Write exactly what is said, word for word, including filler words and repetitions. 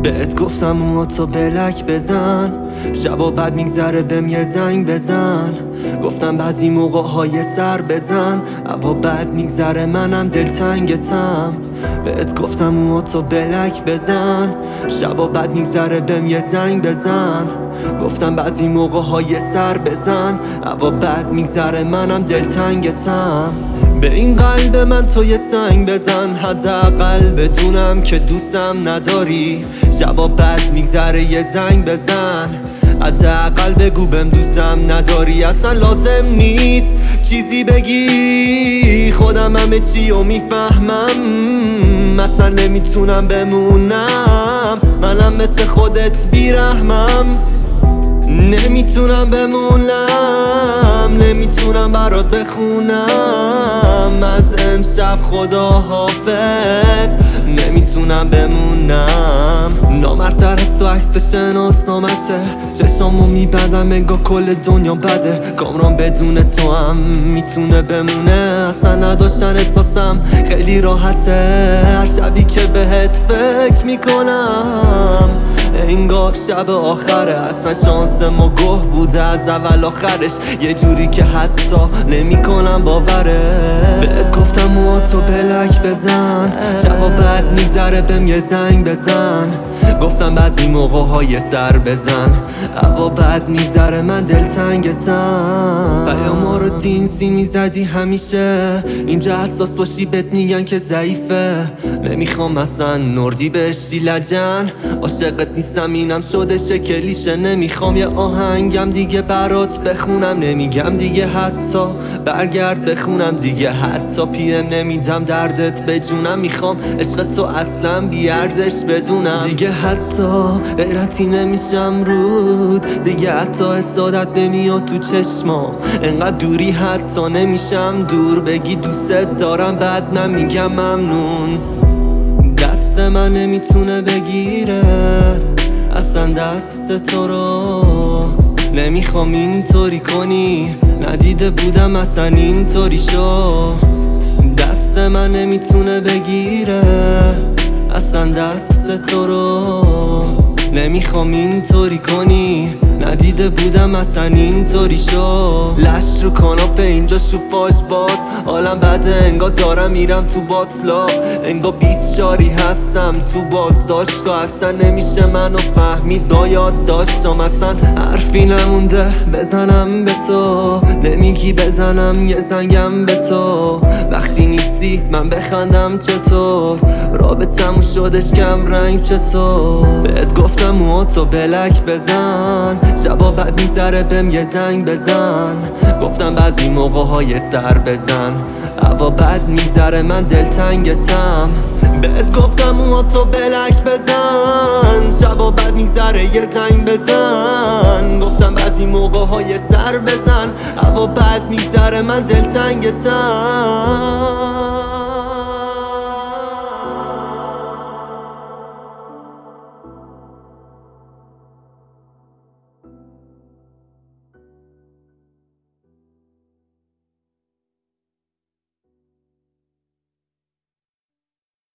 بهت گفتم اون تو بلک بزن، شبا بد میگذره بهم یه زنگ بزن. گفتم بعضی موقع های سر بزن، هوا بد میگذره منم دلتنگتم. بهت گفتم اون تو بلک بزن، شبا بد میگذره بهم یه زنگ بزن. گفتم بعضی موقع های سر بزن، هوا بد میگذره منم دلتنگتم. به این قلب من تو یه سنگ بزن، حداقل بدونم که دوستم نداری. شبا بد میگذره یه زنگ بزن، حداقل بگو بهم دوستم نداری. اصلا لازم نیست چیزی بگی، خودم همه چی رو میفهمم. اصلا نمیتونم بمونم، منم مثل خودت بیرحمم. نمیتونم بمونم، نمیتونم برات بخونم از امشب خدا حافظ. نمیتونم بمونم، نامردتر از تو عکس شناسنامته. چشامو میبندم انگار کل دنیا بده. کامران بدون تو هم میتونه بمونه، اصلا نداشتنت واسم خیلی راحته. هر شبی که بهت فکر میکنم انگار شب آخره. اصلا شانس ما گوه بوده از اول آخرش، یه جوری که حتی نمی کنم باوره. بهت گفتم موها تو بلک بزن، شبا بد میگذره بهم یه زنگ بزن. گفتم بعضی موقع های سر بزن، هوا بد میگذره من دلتنگتم. پیاما رو دینسی میزدی همیشه، اینجا حساس باشی بهت میگن که ضعیفه. نمیخوام اصلا نردی بهشتی لجن، عاشقت نیستم اینم شده شکلیشه. نمیخوام یه آهنگم دیگه برات بخونم، نمیگم دیگه حتی برگرد بخونم. دیگه حتی پیم نمیدم دردت بجونم. میخوام عشق تو اصلا بیارزش بدونم. دیگه حتی غیرتی نمیشم رود، دیگه حتی حسادت نمیاد تو چشمام. انقدر دوری حتی نمیشم دور، بگی دوست دارم بعد نمیگم ممنون. دست من نمیتونه بگیره اصلا دست تو رو، نمیخوام اینطوری کنی، ندیده بودم اصلا اینطوری شو. دست من نمیتونه بگیره اصلا دست تو رو، نمیخوام اینطوری کنی، ندیده بودم اصلا اینطوری شو. لش رو کاناپه اینجا شوفاژ باز، حالم بده انگار دارم میرم تو باطلاق. انگار بیست شاری هستم تو بازداشتگاه. اصلا نمیشه منو فهمید با یاد داشتم، اصلا حرفی نمونده بزنم به تو. نمیگی بزنم یه زنگم به تو، وقتی نیستی من بخندم چطور. رابطمون شدش کم رنگ چطور. بهت گفتم موها تو بلک بزن، شبا بد میگذره بهم یه زنگ بزن. گفتم بعضی موقع های سر بزن، هوا بد میگذره من دلتنگتم. بهت گفتم موها تو بلک بزن، شبا بد میگذره یه زنگ بزن. گفتم بعضی موقع های سر بزن، هوا بد میگذره من دلتنگتم.